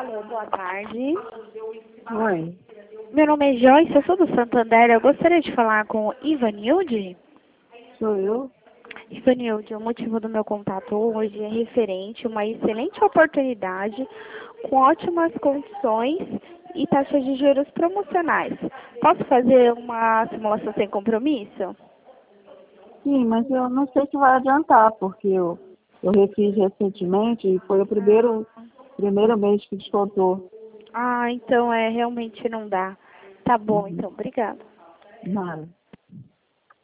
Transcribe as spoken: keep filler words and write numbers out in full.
Alô, boa tarde. Oi, Meu nome é Joyce, eu sou do Santander. Eu gostaria de falar com o Ivanilde. sou eu. Ivanilde, o motivo do meu contato hoje é referente a uma excelente oportunidade com ótimas condições e taxas de juros promocionais. Posso fazer uma simulação sem compromisso? Sim, mas eu não sei se vai adiantar, porque eu, eu refiz recentemente e foi o primeiro, primeiro mês que descontou. Ah, então é, realmente não dá. Tá bom, Uhum. então, obrigada. Nada.